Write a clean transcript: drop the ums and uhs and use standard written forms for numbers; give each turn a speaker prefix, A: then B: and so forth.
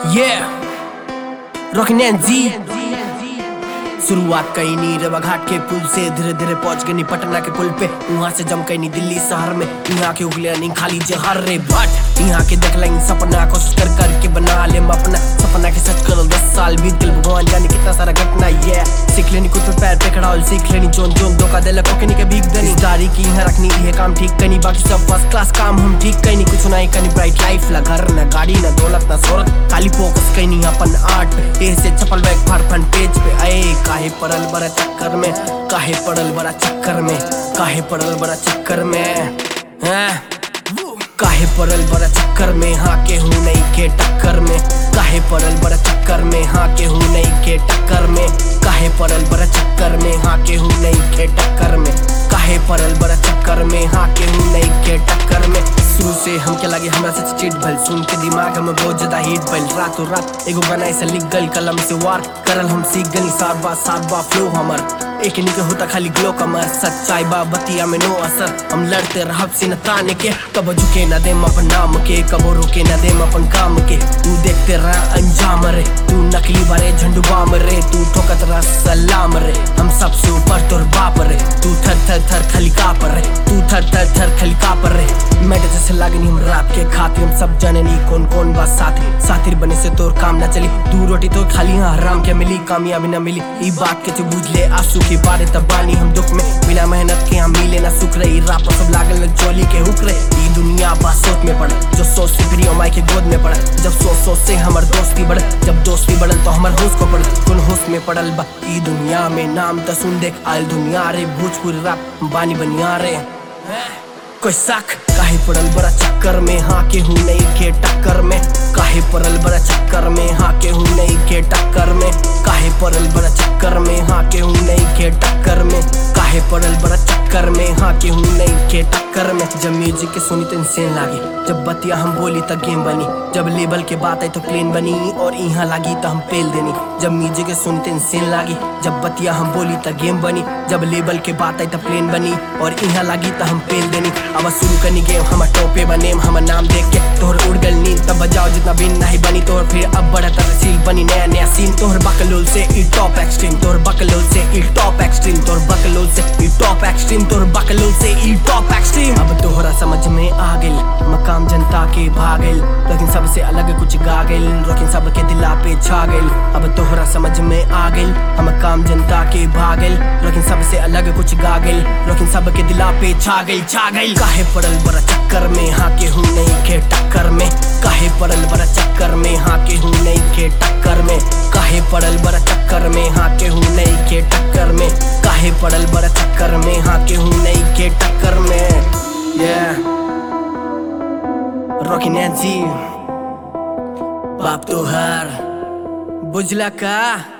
A: Yeah, rocking एनजी। शुरुआत कहीं नहीं रेवा घाट के पुल से, धीरे धीरे पहुंच गई पटना के पुल पे। वहां से जम कहीं दिल्ली शहर में, यहाँ के उगले नहीं खाली जहर रे बट यहाँ के देख लेंगे सपना, कोशिश कर करके बना ले अपना सपना के सच करो। 10 साल बीत गए, भगवान जाने कितना सारा घटना। ये सीख लेनी खुद पे पैर पे खड़ा हो, सीख लेनी जोन जोन धोखा दे लको के भीग देनी दारी की यहाँ रखनी ये काम ठीक करनी, बाकी सब फर्स्ट क्लास काम हम ठीक करनी। कुछ नहीं करनी ब्राइट लाइफ ला, घर ना गाड़ी ना दौलत ना शोहरत, खाली फोकस करनी अपन आर्ट पे। से चपल बैग फाड़ फन पेज पे आए, काहे पड़ल बड़ा चक्कर में, काहे पड़ल बड़ा चक्कर में, काहे पड़ल बड़ा चक्कर में, काहे पड़ल बड़ा चक्कर में, हाँ के हूँ नहीं के टक्कर में, काहे पड़ल बड़ा चक्कर में, हाँ के हूँ नहीं के टक्कर में, काहे पड़ल बड़ा चक्कर में, हाँ के हूँ नहीं के टक्कर में, काहे पड़ल बड़ा चक्कर में, हाँ के हूँ नहीं के टक्कर में। शुरू से हम के लगे हमरा से चिट भल, सुन के दिमाग में बहुत ज्यादा हिट भल। रातों रात एगो गाना ऐसा लिख गल, कलम से वार करल हम सीख गली। सात बा फ्लो हमर एक निके होता खाली ग्लो कमर, सच्चाई बा बतिया में नो असर। हम लड़ते रहब से न ताने के, कबो झुके न देम अपन नाम के, कबो रोके न देम अपन काम के। तू देखते रह अंजाम रे, तू नकली बारे झंडू बाम रे, तू ठोकत रह सलाम रे। हम सबसे ऊपर तोर बाप रे, तू थर थर थर खली काप रे, तू थर थर थर खली काप रे। मैं जैसे लागनी हम रात के खातिर, हम सब जाने नहीं कौन कौन बा साथी। साथी बने से तोर काम न चली, तू रोटी तो खाली हाँ हराम के मिली, कामयाबी न मिली। ई बात के तू बुझ ले, आंसू की बारे तबानी हम दुख में, बिना मेहनत के हम मिले ना सुख रही। राप सब लागल चोली के हुक रहे। ई दुनिया बा सोच में पड़े, जो सोच से प्रियो माई के गोद में पड़े। जब सोच से हमर दोस्ती बढ़े, जब दोस्ती बढ़ल तो हमर होश को पड़े। कौन होश में पड़ल बा ई दुनिया में, नाम तो सुन देख आयल दुनिया रे। भोजपुरी राप बानी बनिया रे, कोई साख काहे पड़ल बड़ा चक्कर में, हाँ के हूँ नहीं के टक्कर में, काहे पड़ल बड़ा चक्कर में, हाँ के हूँ नहीं के टक्कर में, काहे पड़ल बड़ा चक्कर में, हाँ के हूँ नहीं के टक्कर में, काहे पड़ल बड़ा चक्कर में, हाँ के हूँ नहीं के टक्कर में। जब म्यूजिक के सुनी तो इंसेन लागे, जब बतिया हम बोली तो गेम बनी, जब लेबल के बात आई तो प्लेन बनी, और यहाँ लागी तो हम पेल देनी। जब म्यूजिक के सुनी तो इंसेन लागी, जब बतिया हम बोली तो गेम बनी, जब लेबल के बात आई तो प्लेन बनी, और यहाँ लागी तो हम पेल देनी। अब शुरू करनी गेम हम टोपे बने, हम नाम देख के तोहर उड़ गल नींद। तब बजाओ जितना बिन नहीं बनी तोहर, फिर अब बड़ा तरसील बनी नया नया सीन। तोहर बकलोल से ई टॉप एक्सट्रीम, तोहर बकलोल से ई टॉप एक्सट्रीम, तोहर बकलोल से ई टॉप एक्सट्रीम, तोहर बकलोल से ई टॉप एक्सट्रीम। अब तोहरा समझ में आ गइल, मकाम जनता के भागल, लेकिन सबसे अलग कुछ गा गइल, लेकिन सबके दिला पे छा गइल। अब तोहरा समझ में आ गइल, हम काम जनता के भागल, लेकिन सबसे अलग कुछ गा गइल, लेकिन सबके दिला पे छा गइल। काहे पड़ल बड़ा चक्कर में, हाँ के हूँ नहीं के टक्कर में, काहे पड़ल बड़ा चक्कर में, हाँ के हूँ नहीं के टक्कर में, काहे पड़ल बड़ा चक्कर में, हाँ के हूँ नहीं के टक्कर में, काहे पड़ल बड़ा चक्कर में, हाँ के हूँ नहीं के टक्कर में। रॉकिंग एनजी बाप तोहर बुझला का।